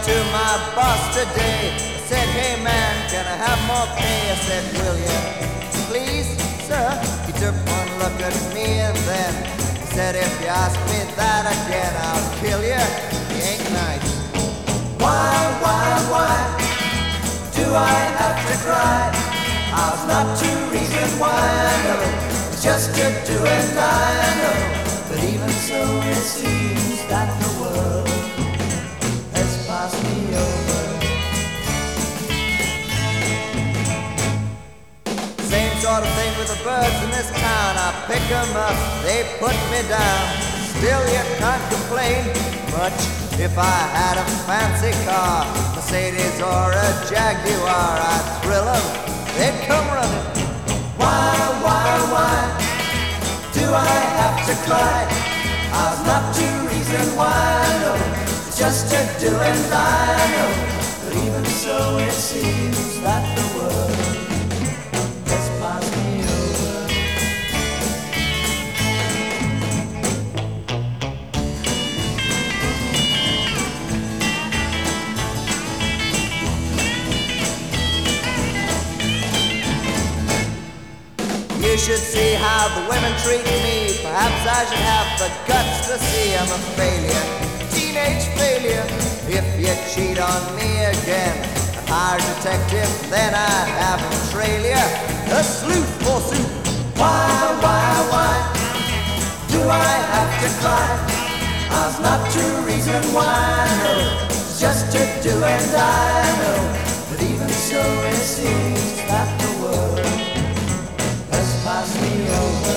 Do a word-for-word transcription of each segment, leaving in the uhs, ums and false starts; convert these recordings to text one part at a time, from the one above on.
to my boss today. I said, hey man, can I have more pay? I said, will you please, sir? He took one look at me and then he said, if you ask me that again, I'll kill you. He ain't nice. Why, why, why do I have to cry? I've not to reason why I know it's just to do and I know. But even so it seems that the world has passed me over. Same sort of thing with the birds in this town. I pick 'em up, they put me down. Still you can't complain much. If I had a fancy car, Mercedes or a Jaguar, I'd thrill 'em, they'd come running. Why, why, why do I have to cry? I've not to reason why I know it's just to do and I know. But even so it seems that the world has passed me over. You should see how the women treat me. Perhaps I should have the guts to see I'm a failure, teenage failure. If you cheat on me again, a fire detective, then I'd have to trail you. A sleuth forsooth. Why, why, why do I have to cry? I've not to reason why I know it's just to do and I know. But even so it seems that the world pass me over.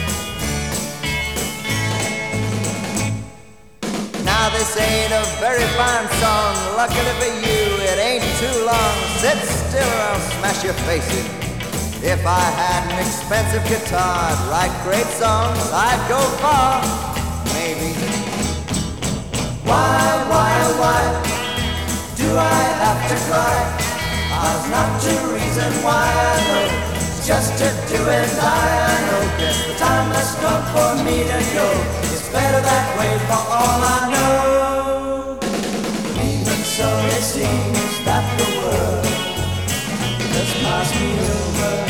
Now this ain't a very fine song. Luckily for you, it ain't too long. Sit still or I'll smash your face in. If I had an expensive guitar, I'd write great songs, I'd go far, maybe. Why, why, why do I have to cry? I've not to reason why I know just to do it, I know. Guess the time has come for me to go. It's better that way for all I know. Even so it seems that the world has passed me over.